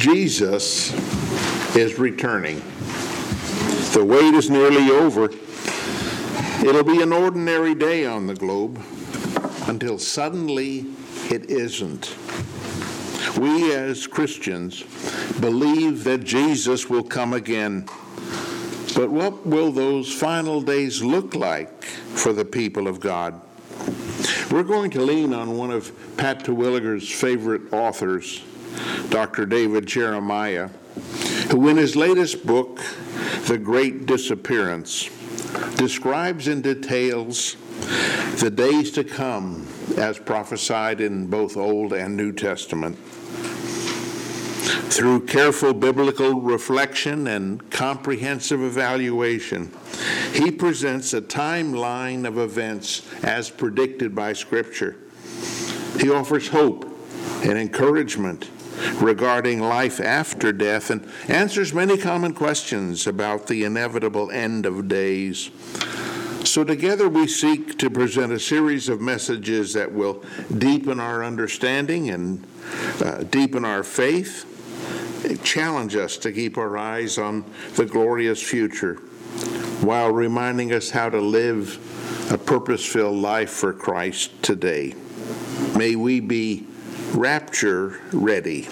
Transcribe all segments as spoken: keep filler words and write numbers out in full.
Jesus is returning. The wait is nearly over. It'll be an ordinary day on the globe until suddenly it isn't. We as Christians believe that Jesus will come again. But what will those final days look like for the people of God? We're going to lean on one of Pat Terwilliger's favorite authors, Doctor David Jeremiah, who in his latest book, The Great Disappearance, describes in details the days to come as prophesied in both Old and New Testament. Through careful biblical reflection and comprehensive evaluation, he presents a timeline of events as predicted by Scripture. He offers hope and encouragement regarding life after death and answers many common questions about the inevitable end of days. So together we seek to present a series of messages that will deepen our understanding and uh, deepen our faith, challenge us to keep our eyes on the glorious future while reminding us how to live a purpose-filled life for Christ today. May we be rapture ready.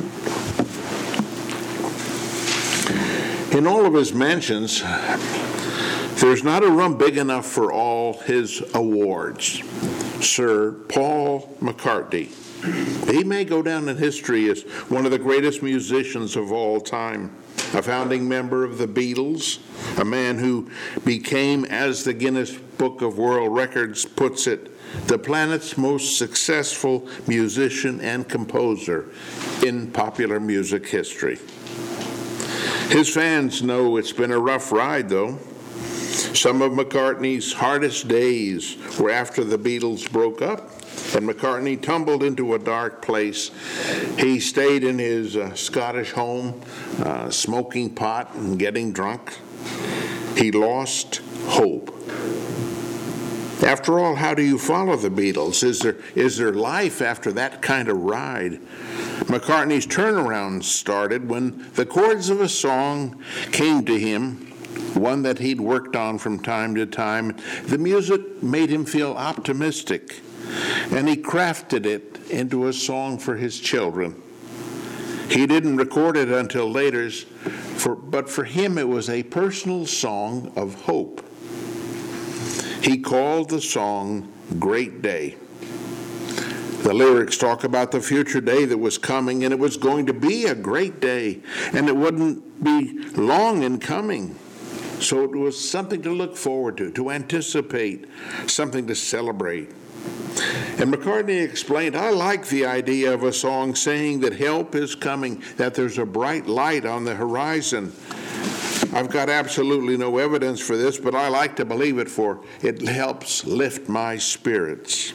In all of his mentions, there's not a room big enough for all his awards. Sir Paul McCartney, he may go down in history as one of the greatest musicians of all time, a founding member of the Beatles, a man who became, as the Guinness Book of World Records puts it, the planet's most successful musician and composer in popular music history. His fans know it's been a rough ride, though. Some of McCartney's hardest days were after the Beatles broke up and McCartney tumbled into a dark place. He stayed in his uh, Scottish home, uh, smoking pot and getting drunk. He lost hope. After all, how do you follow the Beatles? Is there is there life after that kind of ride? McCartney's turnaround started when the chords of a song came to him, one that he'd worked on from time to time. The music made him feel optimistic, and he crafted it into a song for his children. He didn't record it until later, for, but for him it was a personal song of hope. He called the song Great Day. The lyrics talk about the future day that was coming, and it was going to be a great day, and it wouldn't be long in coming. So it was something to look forward to, to anticipate, something to celebrate. And McCartney explained, I like the idea of a song saying that help is coming, that there's a bright light on the horizon. I've got absolutely no evidence for this, but I like to believe it, for it helps lift my spirits.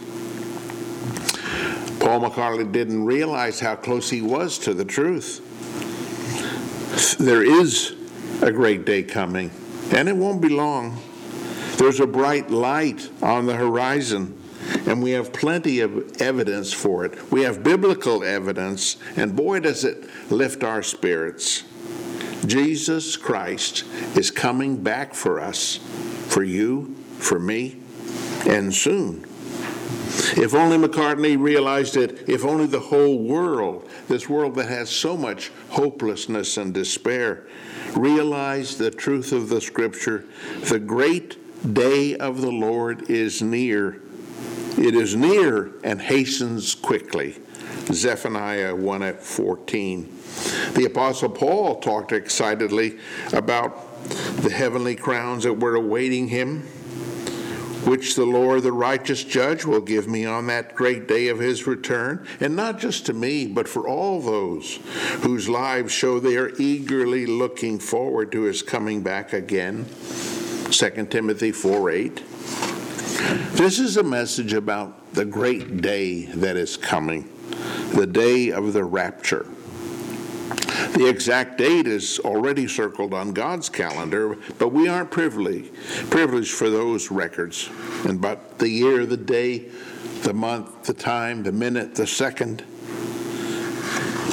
Paul McCartney didn't realize how close he was to the truth. There is a great day coming, and it won't be long. There's a bright light on the horizon, and we have plenty of evidence for it. We have biblical evidence, and boy, does it lift our spirits. Jesus Christ is coming back for us, for you, for me, and soon. If only McCartney realized it, if only the whole world, this world that has so much hopelessness and despair, realized the truth of the Scripture, the great day of the Lord is near. It is near and hastens quickly. Zephaniah one at fourteen. The Apostle Paul talked excitedly about the heavenly crowns that were awaiting him, which the Lord, the righteous judge, will give me on that great day of his return, and not just to me, but for all those whose lives show they are eagerly looking forward to his coming back again. Second Timothy four eight. This is a message about the great day that is coming, the day of the rapture. The exact date is already circled on God's calendar, but we aren't privileged, privileged for those records. And but the year, the day, the month, the time, the minute, the second.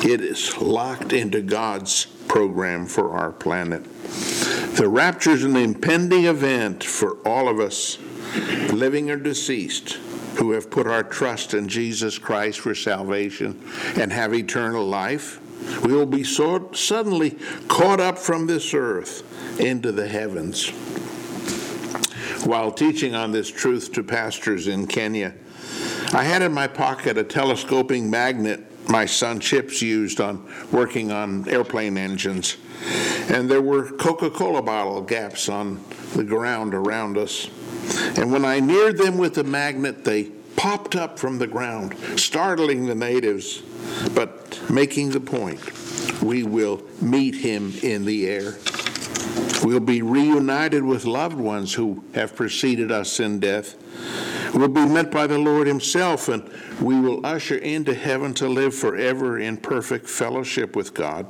It is locked into God's program for our planet. The rapture is an impending event for all of us, living or deceased, who have put our trust in Jesus Christ for salvation and have eternal life. We will be so suddenly caught up from this earth into the heavens. While teaching on this truth to pastors in Kenya, I had in my pocket a telescoping magnet my son Chips used on working on airplane engines. And there were Coca-Cola bottle gaps on the ground around us. And when I neared them with the magnet, they popped up from the ground, startling the natives, but making the point. We will meet him in the air. We'll be reunited with loved ones who have preceded us in death. We'll be met by the Lord himself, and we will usher into heaven to live forever in perfect fellowship with God.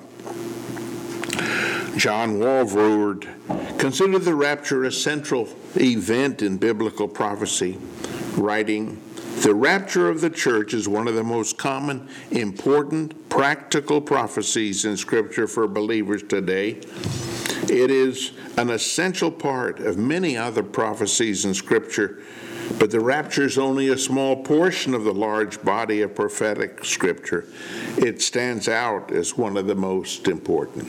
John Walvoord considered the rapture a central event in biblical prophecy, writing, "The rapture of the church is one of the most common, important, practical prophecies in Scripture for believers today. It is an essential part of many other prophecies in Scripture, but the rapture is only a small portion of the large body of prophetic Scripture. It stands out as one of the most important."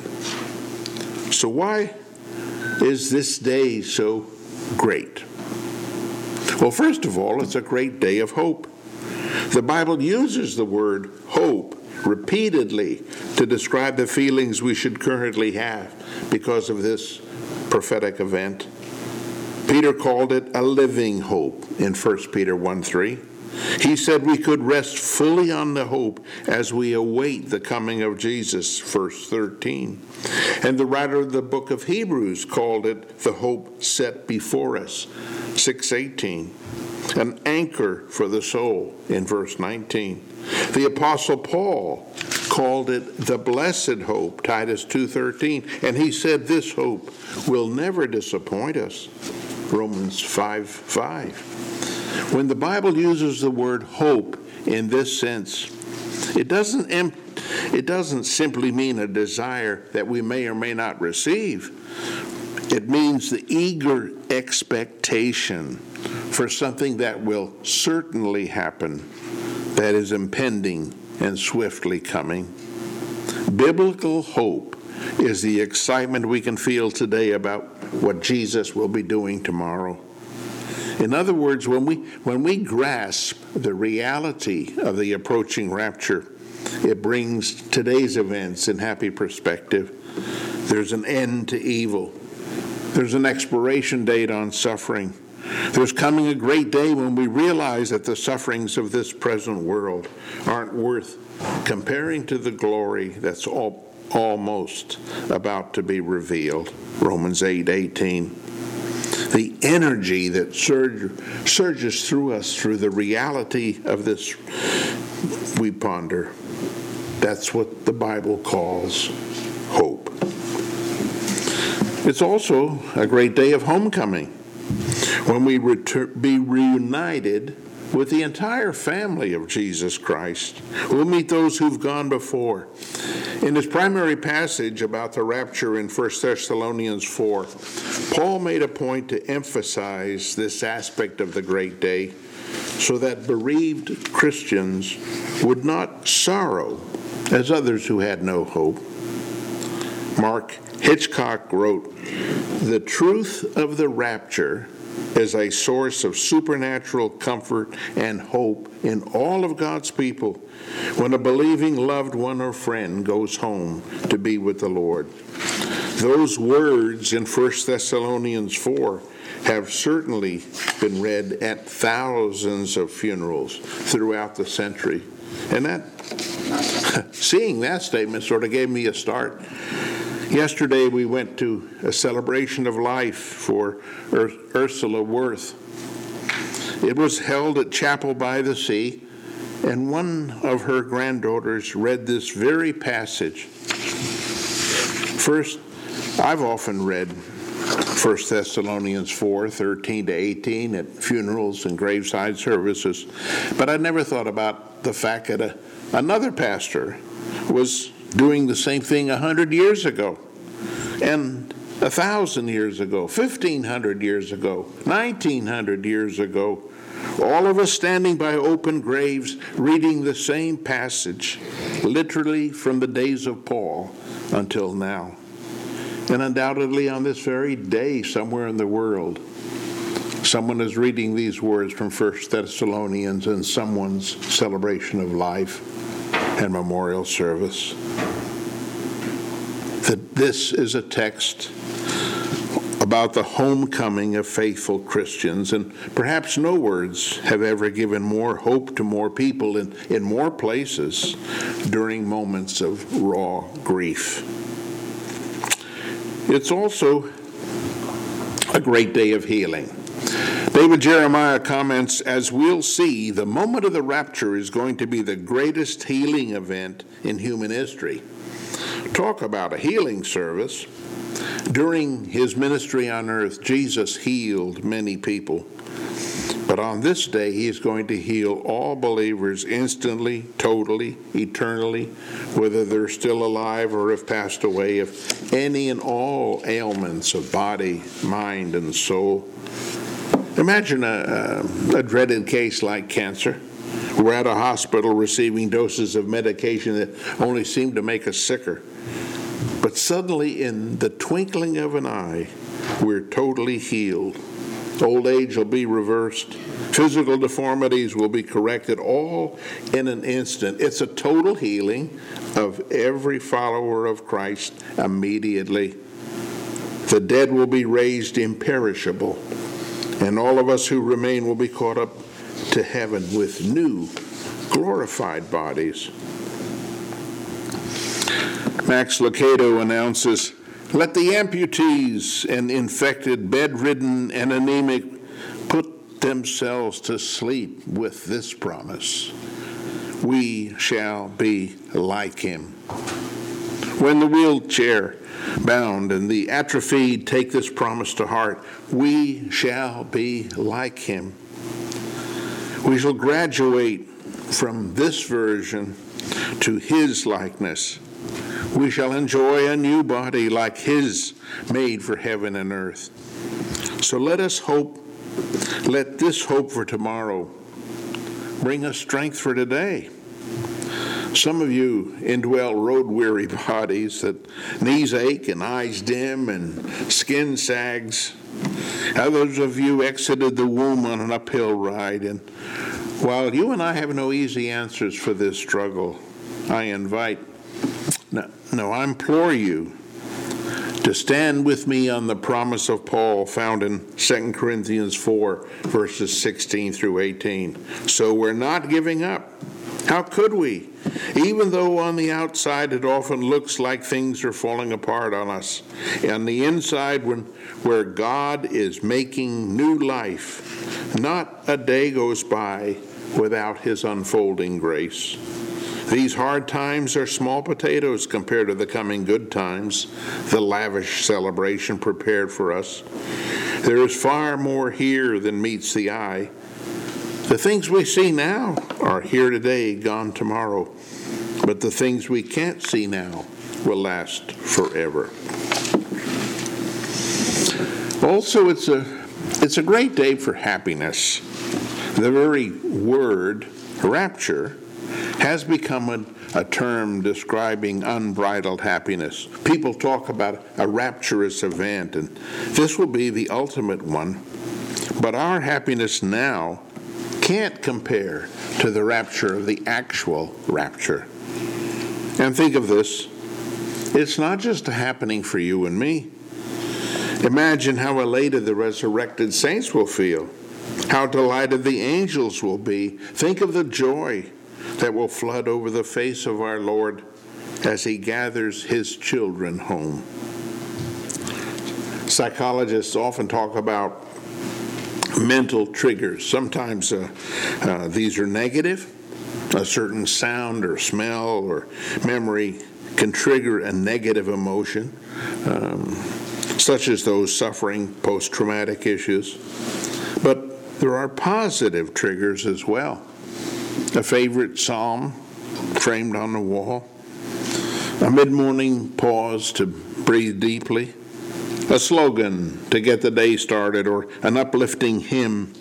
So why is this day so great? Well, first of all, it's a great day of hope. The Bible uses the word hope repeatedly to describe the feelings we should currently have because of this prophetic event. Peter called it a living hope in First Peter one three. He said we could rest fully on the hope as we await the coming of Jesus, verse thirteen. And the writer of the book of Hebrews called it the hope set before us, six eighteen. An anchor for the soul in verse nineteen. The Apostle Paul called it the blessed hope, Titus two thirteen. And he said this hope will never disappoint us, Romans five five. When the Bible uses the word hope in this sense, it doesn't em- it doesn't simply mean a desire that we may or may not receive. It means the eager expectation for something that will certainly happen, that is impending and swiftly coming. Biblical hope is the excitement we can feel today about what Jesus will be doing tomorrow. In other words, when we when we grasp the reality of the approaching rapture, it brings today's events in happy perspective. There's an end to evil. There's an expiration date on suffering. There's coming a great day when we realize that the sufferings of this present world aren't worth comparing to the glory that's all, almost about to be revealed. Romans eight eighteen. The energy that surge, surges through us through the reality of this we ponder. That's what the Bible calls hope. It's also a great day of homecoming, when we return, be reunited with the entire family of Jesus Christ. We'll meet those who've gone before. In his primary passage about the rapture in First Thessalonians four, Paul made a point to emphasize this aspect of the great day so that bereaved Christians would not sorrow as others who had no hope. Mark Hitchcock wrote, "The truth of the rapture is a source of supernatural comfort and hope in all of God's people when a believing loved one or friend goes home to be with the Lord." Those words in First Thessalonians four have certainly been read at thousands of funerals throughout the century. And that, seeing that statement sort of gave me a start. Yesterday we went to a celebration of life for Ur- Ursula Worth. It was held at Chapel by the Sea, and one of her granddaughters read this very passage. First, I've often read First Thessalonians four, thirteen to eighteen at funerals and graveside services, but I never thought about the fact that a, another pastor was doing the same thing a hundred years ago, and a thousand years ago, fifteen hundred years ago, nineteen hundred years ago. All of us standing by open graves, reading the same passage, literally from the days of Paul until now. And undoubtedly on this very day, somewhere in the world, someone is reading these words from First Thessalonians in someone's celebration of life and memorial service. That this is a text about the homecoming of faithful Christians, and perhaps no words have ever given more hope to more people in, in more places during moments of raw grief. It's also a great day of healing. David Jeremiah comments, as we'll see, the moment of the rapture is going to be the greatest healing event in human history. Talk about a healing service. During his ministry on earth, Jesus healed many people. But on this day, he is going to heal all believers instantly, totally, eternally, whether they're still alive or have passed away, of any and all ailments of body, mind, and soul. Imagine a, a, a dreaded case like cancer. We're at a hospital receiving doses of medication that only seem to make us sicker. But suddenly, in the twinkling of an eye, we're totally healed. Old age will be reversed. Physical deformities will be corrected, all in an instant. It's a total healing of every follower of Christ immediately. The dead will be raised imperishable, and all of us who remain will be caught up to heaven with new, glorified bodies. Max Lucado announces, let the amputees and infected, bedridden, and anemic put themselves to sleep with this promise. We shall be like him. When the wheelchair bound and the atrophied take this promise to heart, we shall be like him. We shall graduate from this version to his likeness. We shall enjoy a new body like his, made for heaven and earth. So let us hope, let this hope for tomorrow bring us strength for today. Some of you indwell road-weary bodies that knees ache and eyes dim and skin sags. Others of you exited the womb on an uphill ride. And while you and I have no easy answers for this struggle, I invite No, no, I implore you to stand with me on the promise of Paul found in Second Corinthians four, verses sixteen through eighteen. So we're not giving up. How could we? Even though on the outside it often looks like things are falling apart on us. On the inside, when, where God is making new life, not a day goes by without his unfolding grace. These hard times are small potatoes compared to the coming good times, the lavish celebration prepared for us. There is far more here than meets the eye. The things we see now are here today, gone tomorrow. But the things we can't see now will last forever. Also, it's a, it's a great day for happiness. The very word, rapture, has become a, a term describing unbridled happiness. People talk about a rapturous event, and this will be the ultimate one. But our happiness now can't compare to the rapture of the actual rapture. And think of this. It's not just a happening for you and me. Imagine how elated the resurrected saints will feel, how delighted the angels will be. Think of the joy that will flood over the face of our Lord as he gathers his children home. Psychologists often talk about mental triggers. Sometimes uh, uh, these are negative. A certain sound or smell or memory can trigger a negative emotion, um, such as those suffering post-traumatic issues. But there are positive triggers as well. A favorite psalm framed on the wall, a mid-morning pause to breathe deeply, a slogan to get the day started, or an uplifting hymn.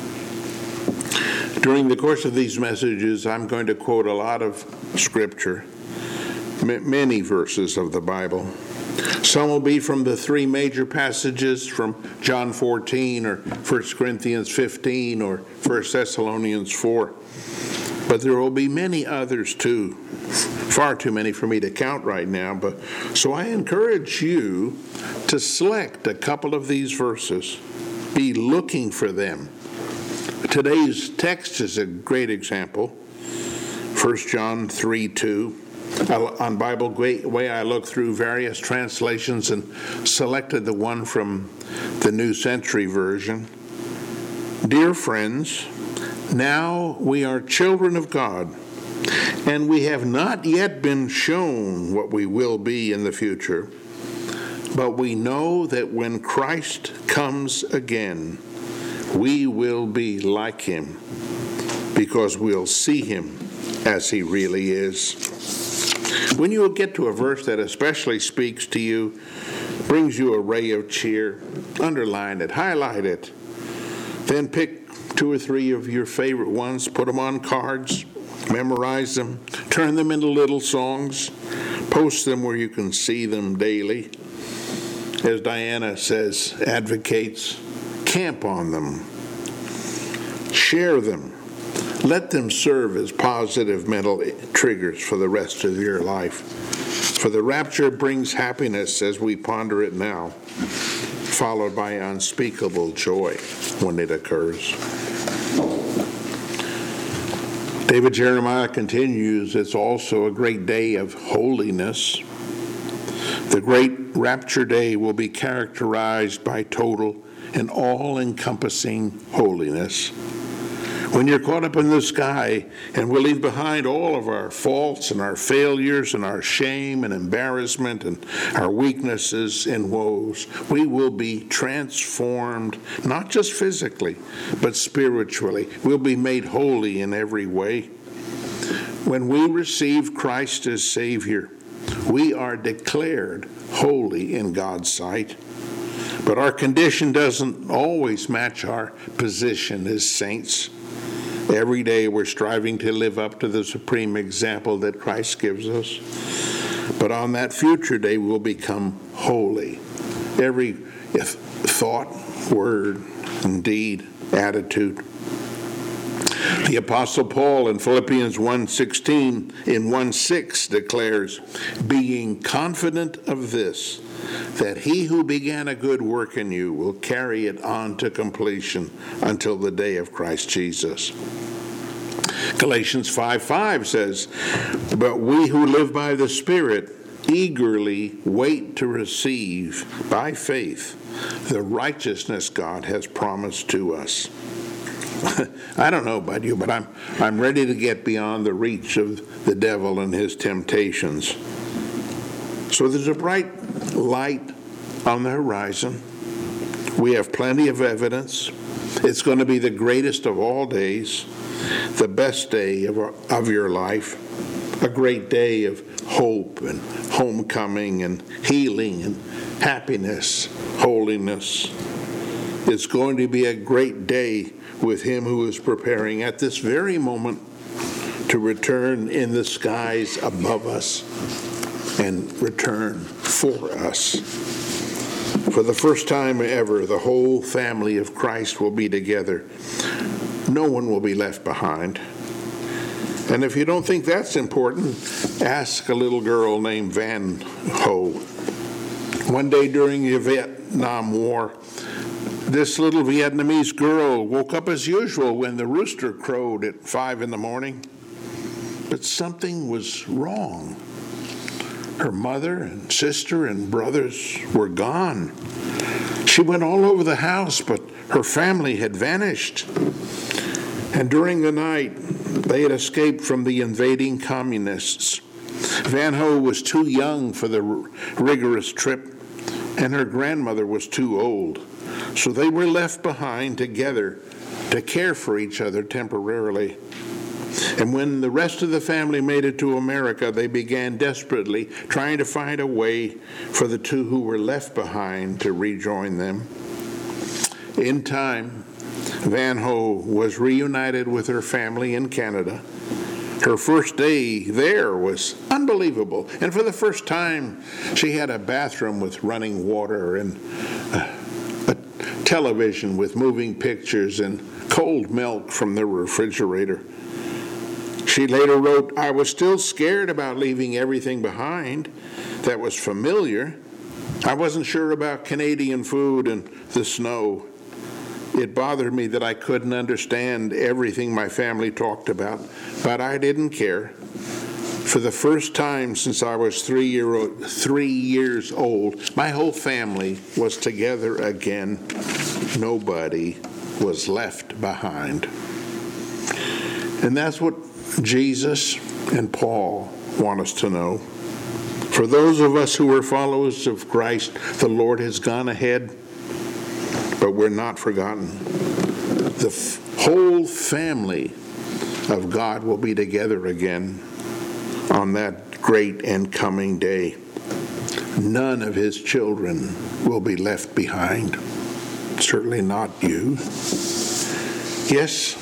During the course of these messages, I'm going to quote a lot of scripture, many verses of the Bible. Some will be from the three major passages from John fourteen or First Corinthians fifteen or First Thessalonians four. But there will be many others too, far too many for me to count right now. But so I encourage you to select a couple of these verses. Be looking for them. Today's text is a great example. First John three two. On Bible Way, I looked through various translations and selected the one from the New Century Version. Dear friends, now we are children of God, and we have not yet been shown what we will be in the future. But we know that when Christ comes again, we will be like him, because we'll see him as he really is. When you get to a verse that especially speaks to you, brings you a ray of cheer, underline it, highlight it, then pick two or three of your favorite ones, put them on cards, memorize them, turn them into little songs, post them where you can see them daily. As Diana says, advocates, camp on them, share them. Let them serve as positive mental triggers for the rest of your life. For the rapture brings happiness as we ponder it now, followed by unspeakable joy when it occurs. David Jeremiah continues, it's also a great day of holiness. The great rapture day will be characterized by total and all-encompassing holiness. When you're caught up in the sky and we leave behind all of our faults and our failures and our shame and embarrassment and our weaknesses and woes, we will be transformed, not just physically, but spiritually. We'll be made holy in every way. When we receive Christ as Savior, we are declared holy in God's sight. But our condition doesn't always match our position as saints. Every day we're striving to live up to the supreme example that Christ gives us. But on that future day, we'll become holy. Every thought, word, and deed, attitude. The Apostle Paul in Philippians one sixteen in one six declares, being confident of this, that he who began a good work in you will carry it on to completion until the day of Christ Jesus. Galatians five five says, but we who live by the Spirit eagerly wait to receive by faith the righteousness God has promised to us. I don't know about you, but I'm I'm ready to get beyond the reach of the devil and his temptations. So there's a bright light on the horizon. We have plenty of evidence. It's going to be the greatest of all days, the best day of, our, of your life, a great day of hope and homecoming and healing and happiness, holiness. It's going to be a great day with him who is preparing at this very moment to return in the skies above us and return for us. For the first time ever, the whole family of Christ will be together. No one will be left behind. And if you don't think that's important, ask a little girl named Van Ho. One day during the Vietnam War, this little Vietnamese girl woke up as usual when the rooster crowed at five in the morning. But something was wrong. Her mother and sister and brothers were gone. She went all over the house, but her family had vanished. And during the night, they had escaped from the invading communists. Van Ho was too young for the rigorous trip, and her grandmother was too old. So they were left behind together to care for each other temporarily. And when the rest of the family made it to America, they began desperately trying to find a way for the two who were left behind to rejoin them. In time, Van Ho was reunited with her family in Canada. Her first day there was unbelievable. And for the first time, she had a bathroom with running water and a, a television with moving pictures and cold milk from the refrigerator. She later wrote, "I was still scared about leaving everything behind that was familiar. I wasn't sure about Canadian food and the snow. It bothered me that I couldn't understand everything my family talked about, but I didn't care. For the first time since I was three, year old, three years old, my whole family was together again. Nobody was left behind." And that's what Jesus and Paul want us to know. For those of us who are followers of Christ, the Lord has gone ahead, but we're not forgotten. The f- whole family of God will be together again on that great and coming day. None of his children will be left behind. Certainly not you. Yes,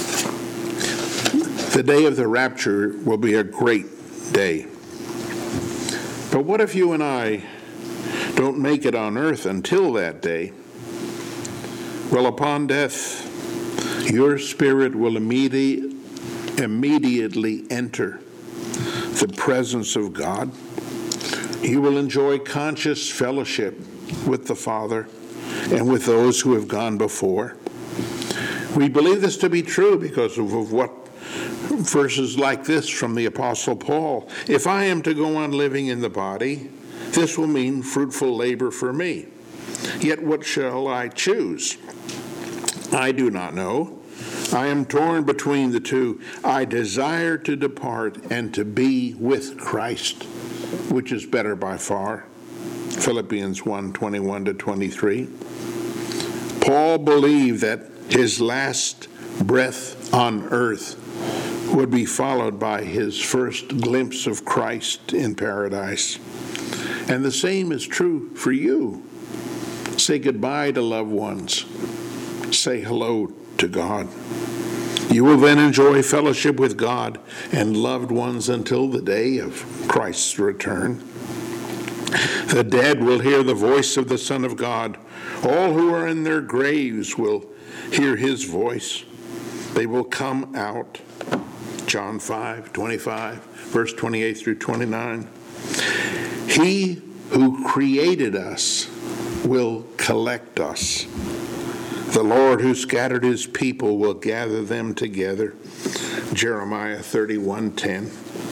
the day of the rapture will be a great day. But what if you and I don't make it on earth until that day? Well, upon death, your spirit will immediately, immediately enter the presence of God. You will enjoy conscious fellowship with the Father and with those who have gone before. We believe this to be true because of, of what verses like this from the Apostle Paul. "If I am to go on living in the body, this will mean fruitful labor for me. Yet what shall I choose? I do not know. I am torn between the two. I desire to depart and to be with Christ, which is better by far." Philippians one, twenty-one to twenty-three. Paul believed that his last breath on earth would be followed by his first glimpse of Christ in paradise. And the same is true for you. Say goodbye to loved ones. Say hello to God. You will then enjoy fellowship with God and loved ones until the day of Christ's return. The dead will hear the voice of the Son of God. All who are in their graves will hear his voice. They will come out. John five, twenty-five, verse twenty-eight through twenty-nine. He who created us will collect us. The Lord who scattered his people will gather them together. Jeremiah thirty-one ten.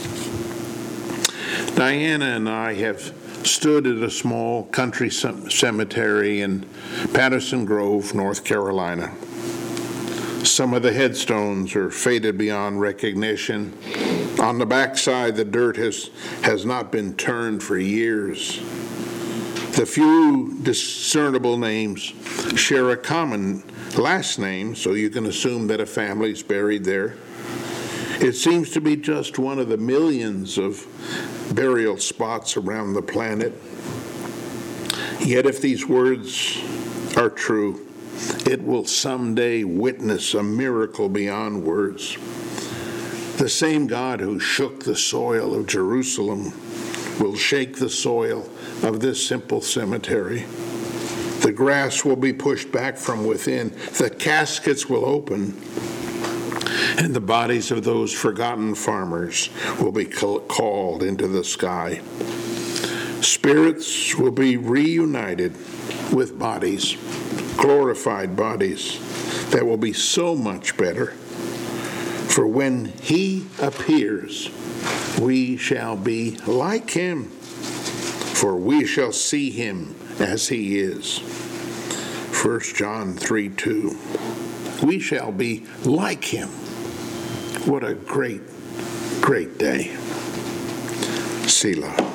Diana and I have stood at a small country cemetery in Patterson Grove, North Carolina. Some of the headstones are faded beyond recognition. On the backside, the dirt has, has not been turned for years. The few discernible names share a common last name, so you can assume that a family's buried there. It seems to be just one of the millions of burial spots around the planet. Yet if these words are true, it will someday witness a miracle beyond words. The same God who shook the soil of Jerusalem will shake the soil of this simple cemetery. The grass will be pushed back from within. The caskets will open. And the bodies of those forgotten farmers will be called into the sky. Spirits will be reunited with bodies, glorified bodies that will be so much better. For when he appears, we shall be like him, for we shall see him as he is. First John three two. We shall be like him. What a great, great day. Selah.